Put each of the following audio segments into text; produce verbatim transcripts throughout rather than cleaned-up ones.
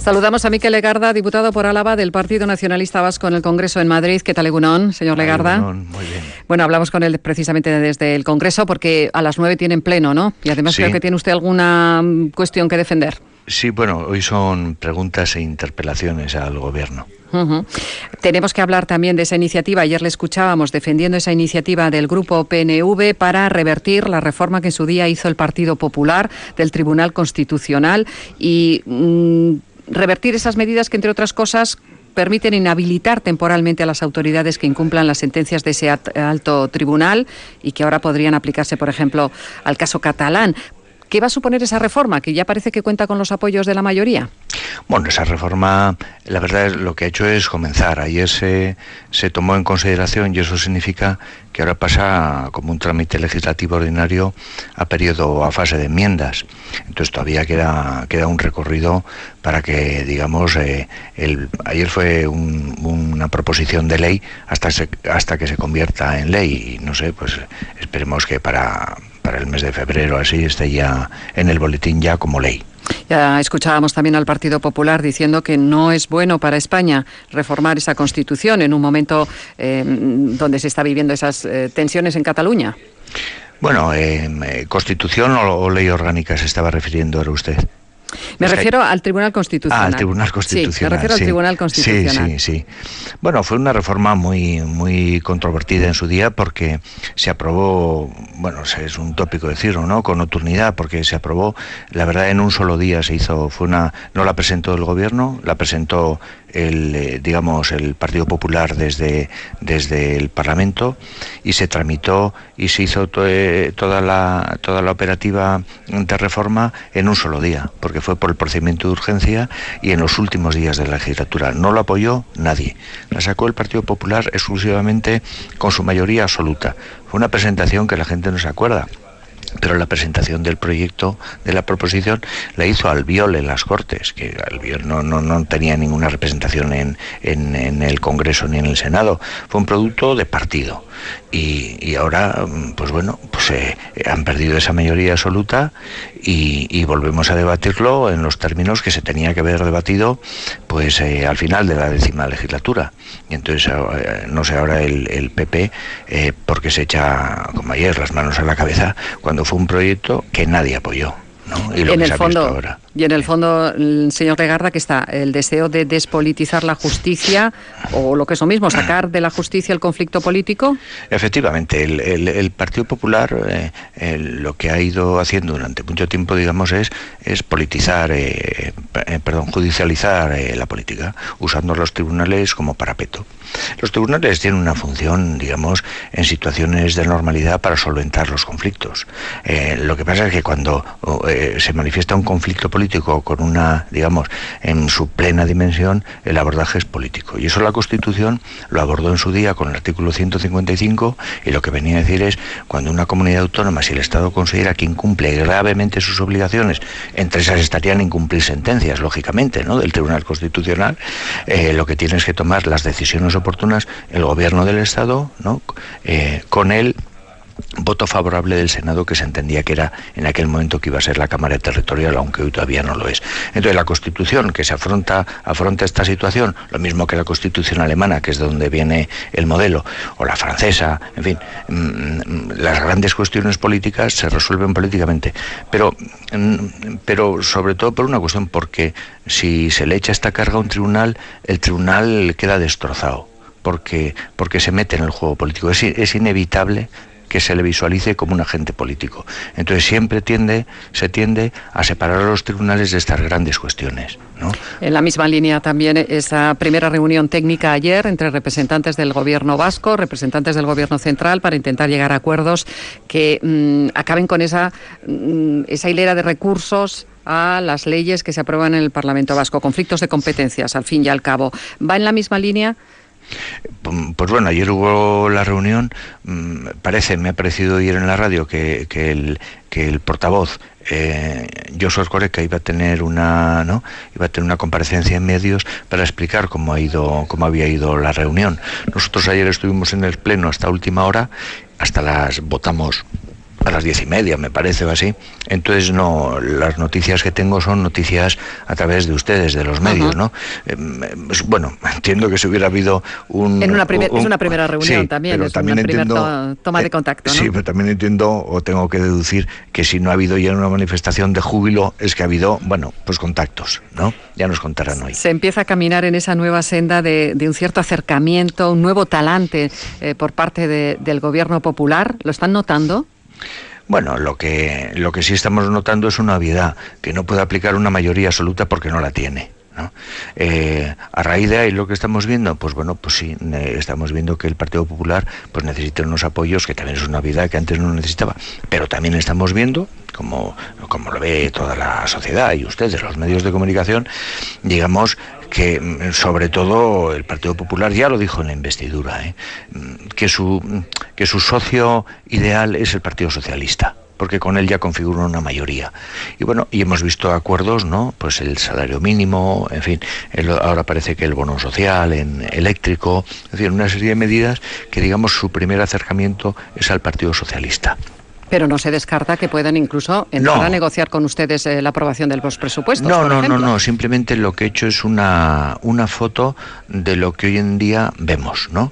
Saludamos a Mikel Legarda, diputado por Álava del Partido Nacionalista Vasco en el Congreso en Madrid. ¿Qué tal, Egunon, señor Legarda? Egunon, muy bien. Bueno, hablamos con él precisamente desde el Congreso porque a las nueve tienen pleno, ¿no? Y además Sí. creo que tiene usted alguna cuestión que defender. Sí, bueno, hoy son preguntas e interpelaciones al Gobierno. Uh-huh. Tenemos que hablar también de esa iniciativa. Ayer le escuchábamos defendiendo esa iniciativa del Grupo P N V para revertir la reforma que en su día hizo el Partido Popular del Tribunal Constitucional y mmm, revertir esas medidas que, entre otras cosas, permiten inhabilitar temporalmente a las autoridades que incumplan las sentencias de ese alto tribunal y que ahora podrían aplicarse, por ejemplo, al caso catalán. ¿Qué va a suponer esa reforma, que ya parece que cuenta con los apoyos de la mayoría? Bueno, esa reforma, la verdad, es lo que ha hecho es comenzar. Ayer se, se tomó en consideración y eso significa que ahora pasa como un trámite legislativo ordinario a periodo, a fase de enmiendas. Entonces todavía queda, queda un recorrido para que, digamos, eh, el, ayer fue un, una proposición de ley hasta, se, hasta que se convierta en ley. Y no sé, pues esperemos que para... para el mes de febrero así esté ya en el boletín ya como ley. Ya escuchábamos también al Partido Popular diciendo que no es bueno para España reformar esa Constitución en un momento eh, donde se está viviendo esas eh, tensiones en Cataluña. Bueno, eh, ¿Constitución o, o ley orgánica se estaba refiriendo ahora usted? Me es refiero que... al Tribunal Constitucional. Ah, al Tribunal Constitucional. Sí, me refiero sí. al Tribunal Constitucional. Sí, sí, sí. Bueno, fue una reforma muy muy controvertida en su día porque se aprobó, bueno, es un tópico decirlo, ¿no? Con nocturnidad, porque se aprobó, la verdad, en un solo día se hizo, fue una, no la presentó el Gobierno, la presentó el, eh, digamos, el Partido Popular desde, desde el Parlamento y se tramitó y se hizo to, eh, toda la toda la operativa de reforma en un solo día, porque fue por el procedimiento de urgencia y en los últimos días de la legislatura. No lo apoyó nadie. La sacó el Partido Popular exclusivamente con su mayoría absoluta. Fue una presentación que la gente no se acuerda. Pero la presentación del proyecto, de la proposición, la hizo Albiol en las Cortes, que Albiol no, no, no tenía ninguna representación en, en, en el Congreso ni en el Senado. Fue un producto de partido. Y, y ahora, pues bueno, pues eh, han perdido esa mayoría absoluta y, y volvemos a debatirlo en los términos que se tenía que haber debatido pues eh, al final de la décima legislatura. Y entonces, eh, no sé ahora el, el P P, eh, porque se echa, como ayer, las manos a la cabeza, cuando fue un proyecto que nadie apoyó, ¿no? Y lo en que el se ha fondo, visto ahora. Y en el fondo, señor Legarda, que está el deseo de despolitizar la justicia, o lo que es lo mismo, sacar de la justicia el conflicto político. Efectivamente, el, el, el Partido Popular eh, el, lo que ha ido haciendo durante mucho tiempo, digamos, es, es politizar, eh, eh, perdón, judicializar eh, la política, usando los tribunales como parapeto. Los tribunales tienen una función, digamos, en situaciones de normalidad para solventar los conflictos. Eh, lo que pasa es que cuando eh, se manifiesta un conflicto político con una, digamos, en su plena dimensión, el abordaje es político. Y eso la Constitución lo abordó en su día con el artículo ciento cincuenta y cinco, y lo que venía a decir es, cuando una comunidad autónoma, si el Estado considera que incumple gravemente sus obligaciones, entre esas estarían incumplir sentencias, lógicamente, ¿no?, del Tribunal Constitucional, eh, lo que tiene es que tomar las decisiones oportunas el Gobierno del Estado, ¿no?, eh, con el voto favorable del Senado, que se entendía que era en aquel momento que iba a ser la Cámara Territorial, aunque hoy todavía no lo es. Entonces la Constitución que se afronta afronta esta situación, lo mismo que la Constitución alemana, que es de donde viene el modelo, o la francesa, en fin, las grandes cuestiones políticas se resuelven políticamente, pero, pero sobre todo por una cuestión, porque si se le echa esta carga a un tribunal, el tribunal queda destrozado, porque, porque se mete en el juego político. Es, es inevitable que se le visualice como un agente político. Entonces siempre tiende, se tiende a separar a los tribunales de estas grandes cuestiones, ¿no? En la misma línea también esa primera reunión técnica ayer entre representantes del Gobierno vasco, representantes del Gobierno central, para intentar llegar a acuerdos que mmm, acaben con esa, mmm, esa hilera de recursos a las leyes que se aprueban en el Parlamento vasco, conflictos de competencias, al fin y al cabo. ¿Va en la misma línea? Pues bueno, ayer hubo la reunión, parece, me ha parecido oír en la radio que, que, el, que el portavoz, eh, Josu Erkoreka, iba a tener una, ¿no?, iba a tener una comparecencia en medios para explicar cómo ha ido, cómo había ido la reunión. Nosotros ayer estuvimos en el pleno hasta última hora, hasta las votamos a las diez y media, me parece, o así. Entonces, no, las noticias que tengo son noticias a través de ustedes, de los medios, uh-huh. ¿no? Eh, bueno, entiendo que si hubiera habido un... En una primer, un, es una primera reunión sí, también, pero es también una primera entiendo, to toma de contacto, ¿no? Sí, pero también entiendo, o tengo que deducir, que si no ha habido ya una manifestación de júbilo, es que ha habido, bueno, pues contactos, ¿no? Ya nos contarán hoy. Se empieza a caminar en esa nueva senda de, de un cierto acercamiento, un nuevo talante eh, por parte de, del gobierno popular. ¿Lo están notando? Bueno, lo que, lo que sí estamos notando es una obviedad, que no puede aplicar una mayoría absoluta porque no la tiene, ¿no? Eh, a raíz de ahí lo que estamos viendo, pues bueno, pues sí, eh, estamos viendo que el Partido Popular pues necesita unos apoyos, que también es una obviedad que antes no necesitaba, pero también estamos viendo, como, como lo ve toda la sociedad y ustedes, los medios de comunicación, digamos que sobre todo el Partido Popular ya lo dijo en la investidura, ¿eh? que su que su socio ideal es el Partido Socialista, porque con él ya configura una mayoría. Y bueno, y hemos visto acuerdos, ¿no? Pues el salario mínimo, en fin, el, ahora parece que el bono social, en eléctrico, es decir, una serie de medidas que, digamos, su primer acercamiento es al Partido Socialista. Pero no se descarta que puedan incluso entrar no. a negociar con ustedes eh, la aprobación de los presupuestos. No, por no, ejemplo. no, no. Simplemente lo que he hecho es una, una foto de lo que hoy en día vemos, ¿no?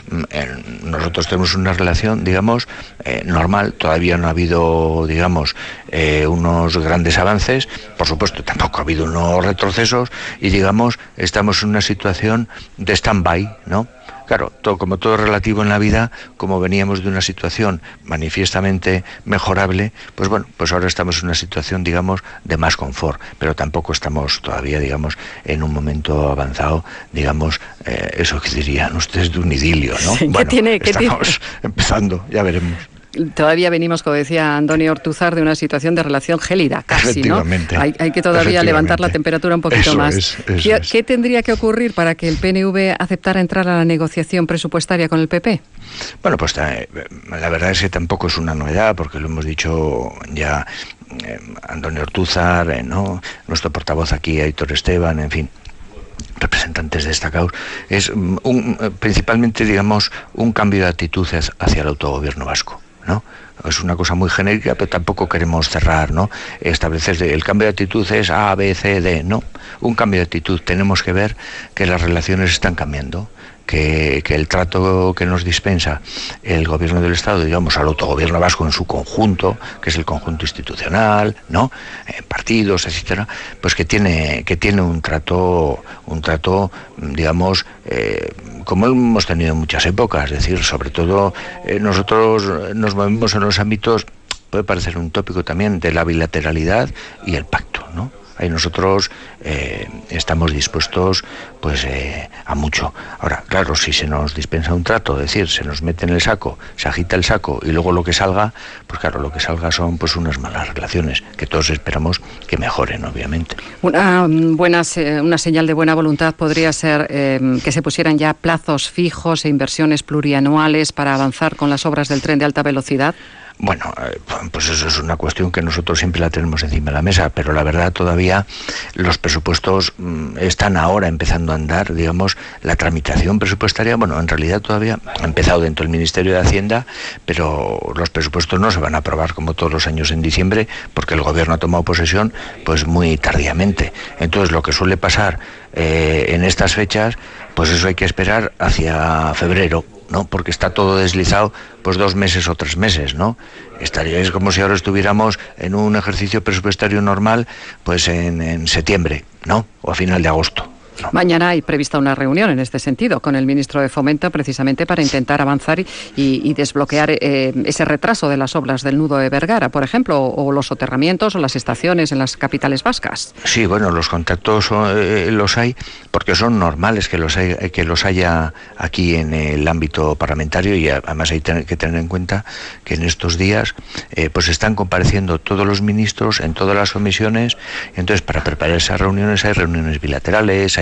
Nosotros tenemos una relación, digamos, eh, normal. Todavía no ha habido, digamos, eh, unos grandes avances. Por supuesto, tampoco ha habido unos retrocesos. Y, digamos, estamos en una situación de stand-by, ¿no? Claro, todo, como todo relativo en la vida, como veníamos de una situación manifiestamente mejorable, pues bueno, pues ahora estamos en una situación, digamos, de más confort, pero tampoco estamos todavía, digamos, en un momento avanzado, digamos, eh, eso que dirían ustedes de un idilio, ¿no? Sí, bueno, tiene, estamos tiene? empezando, ya veremos. Todavía venimos, como decía Antonio Ortúzar, de una situación de relación gélida, casi, ¿no? Hay, hay que todavía levantar la temperatura un poquito eso más. Es, eso ¿Qué, es. ¿Qué tendría que ocurrir para que el P N V aceptara entrar a la negociación presupuestaria con el P P? Bueno, pues eh, la verdad es que tampoco es una novedad, porque lo hemos dicho ya eh, Antonio Ortúzar, eh, ¿no? Nuestro portavoz aquí, Aitor Esteban, en fin, representantes destacados, es un, principalmente, digamos, un cambio de actitud hacia el autogobierno vasco, ¿no? Es una cosa muy genérica, pero tampoco queremos cerrar, ¿no? Establecer el cambio de actitud es A, B, C, D, no. Un cambio de actitud. Tenemos que ver que las relaciones están cambiando, que, que el trato que nos dispensa el gobierno del Estado, digamos, al autogobierno vasco en su conjunto, que es el conjunto institucional, ¿no? Eh, partidos, etcétera, pues que tiene que tiene un trato, un trato, digamos, eh, como hemos tenido en muchas épocas, es decir, sobre todo eh, nosotros nos movemos en los ámbitos, puede parecer un tópico también, de la bilateralidad y el pacto, ¿no? Ahí nosotros eh, estamos dispuestos pues eh, a mucho. Ahora, claro, si se nos dispensa un trato, es decir, se nos mete en el saco, se agita el saco y luego lo que salga, pues claro, lo que salga son pues unas malas relaciones que todos esperamos que mejoren, obviamente. Una buena una señal de buena voluntad podría ser eh, que se pusieran ya plazos fijos e inversiones plurianuales para avanzar con las obras del tren de alta velocidad. Bueno, pues eso es una cuestión que nosotros siempre la tenemos encima de la mesa, pero la verdad todavía los presupuestos están ahora empezando a andar, digamos, la tramitación presupuestaria, bueno, en realidad todavía ha empezado dentro del Ministerio de Hacienda, pero los presupuestos no se van a aprobar como todos los años en diciembre, porque el Gobierno ha tomado posesión pues muy tardíamente. Entonces lo que suele pasar eh, en estas fechas, pues eso hay que esperar hacia febrero, ¿no? Porque está todo deslizado pues dos meses o tres meses, ¿no? Estaría, es como si ahora estuviéramos en un ejercicio presupuestario normal pues en, en septiembre, ¿no? O a final de agosto. No. Mañana hay prevista una reunión en este sentido con el ministro de Fomento, precisamente para intentar avanzar y, y, y desbloquear eh, ese retraso de las obras del nudo de Bergara, por ejemplo, o, o los soterramientos o las estaciones en las capitales vascas. Sí, bueno, los contactos eh, los hay porque son normales que los, hay, que los haya aquí en el ámbito parlamentario, y además hay que tener en cuenta que en estos días eh, pues están compareciendo todos los ministros en todas las comisiones. Entonces, para preparar esas reuniones hay reuniones bilaterales, hay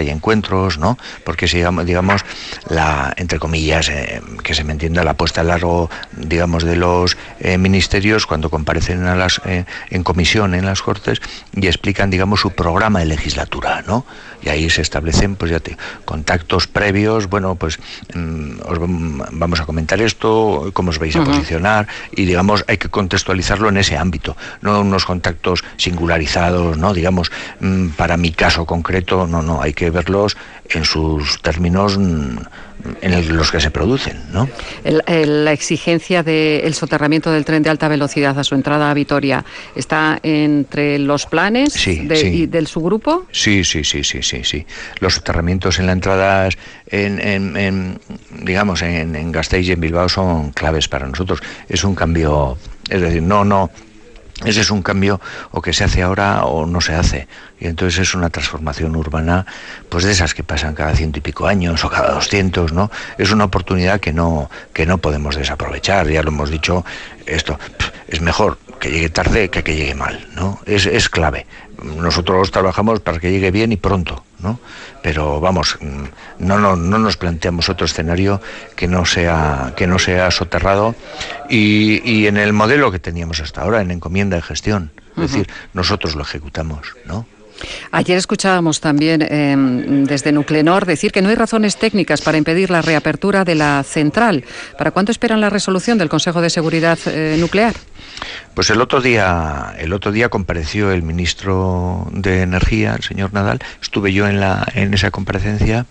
hay encuentros, ¿no? Porque digamos, digamos la, entre comillas, eh, que se me entienda, la puesta a largo, digamos, de los eh, ministerios cuando comparecen a las, eh, en comisión en las Cortes y explican, digamos, su programa de legislatura, ¿no? Y ahí se establecen, pues ya te, contactos previos, bueno, pues mmm, os vamos a comentar esto, cómo os vais a uh-huh. posicionar, y digamos, hay que contextualizarlo en ese ámbito, no unos contactos singularizados, ¿no? Digamos, mmm, para mi caso concreto, no, no, hay que verlos en sus términos mmm, en el, los que se producen, ¿no? El, el, la exigencia del soterramiento del tren de alta velocidad a su entrada a Vitoria está entre los planes sí, de, sí. y del subgrupo. Sí, sí, sí, sí, sí, sí. Los soterramientos en la entrada, en, en, en digamos, en, en Gasteiz y en Bilbao son claves para nosotros. Es un cambio, es decir, no, no. Ese es un cambio o que se hace ahora o no se hace, y entonces es una transformación urbana, pues de esas que pasan cada ciento y pico años o cada doscientos, ¿no? Es una oportunidad que no que no podemos desaprovechar. Ya lo hemos dicho, esto es mejor que llegue tarde que que llegue mal, ¿no? Es es clave. Nosotros trabajamos para que llegue bien y pronto, ¿no? Pero vamos, no, no, no nos planteamos otro escenario que no sea que no sea soterrado y, y en el modelo que teníamos hasta ahora, en encomienda de gestión, es uh-huh. decir, nosotros lo ejecutamos, ¿no? Ayer escuchábamos también eh, desde Nuclenor decir que no hay razones técnicas para impedir la reapertura de la central. ¿Para cuándo esperan la resolución del Consejo de Seguridad eh, Nuclear? Pues el otro día, el otro día compareció el ministro de Energía, el señor Nadal. Estuve yo en la en esa comparecencia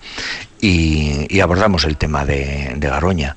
y, y abordamos el tema de, de Garoña.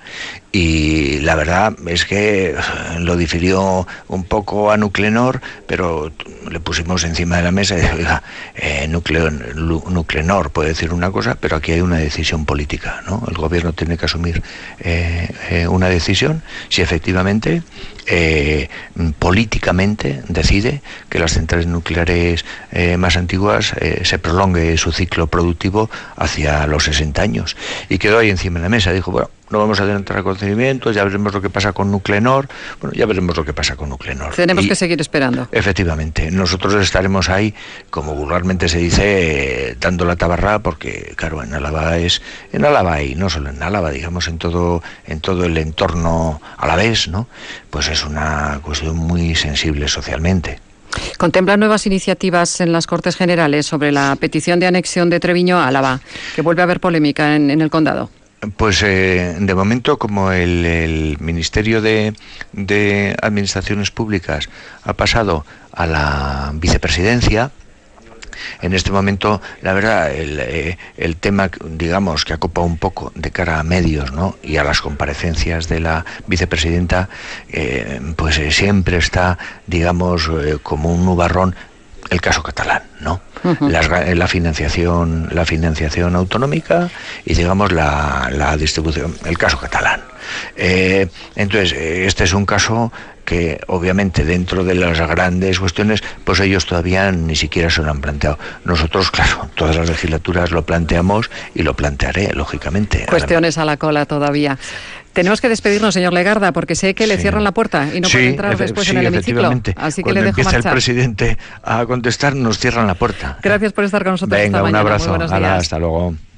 Y la verdad es que lo difirió un poco a Nuclenor, pero le pusimos encima de la mesa y dije, oiga, eh, Nuclenor puede decir una cosa, pero aquí hay una decisión política, ¿no? El gobierno tiene que asumir eh, eh, una decisión si efectivamente eh, políticamente decide que las centrales nucleares eh, más antiguas eh, se prolongue su ciclo productivo hacia los sesenta años. Y quedó ahí encima de la mesa. Dijo, bueno, no vamos a entrar a conocimientos, ya veremos lo que pasa con Nuclenor. Bueno, ya veremos lo que pasa con Nuclenor. Tenemos y, que seguir esperando. Efectivamente, nosotros estaremos ahí, como vulgarmente se dice, eh, dando la tabarra, porque claro, en Álava es, en Álava y no solo en Álava, digamos en todo, en todo el entorno alavés, ¿no? Pues es una cuestión muy sensible socialmente. ¿Contemplan nuevas iniciativas en las Cortes Generales sobre la petición de anexión de Treviño a Álava, que vuelve a haber polémica en, en el condado? Pues eh, de momento, como el, el Ministerio de, de Administraciones Públicas ha pasado a la vicepresidencia, en este momento, la verdad, el, eh, el tema, digamos, que acopa un poco de cara a medios, ¿no? Y a las comparecencias de la vicepresidenta, eh, pues eh, siempre está, digamos, eh, como un nubarrón el caso catalán, ¿no? Uh-huh. Las, la financiación, la financiación autonómica y digamos la, la distribución, el caso catalán. Eh, entonces, este es un caso que obviamente dentro de las grandes cuestiones, pues ellos todavía ni siquiera se lo han planteado. Nosotros, claro, todas las legislaturas lo planteamos y lo plantearé, lógicamente. Cuestiones a la cola todavía. Tenemos que despedirnos, señor Legarda, porque sé que le sí. cierran la puerta y no sí, puede entrar después sí, en el hemiciclo. Así que Cuando le dejo empieza marchar. El presidente a contestar, nos cierran la puerta. Gracias por estar con nosotros. Venga, esta un mañana. abrazo. Muy buenos Ala, días. hasta luego.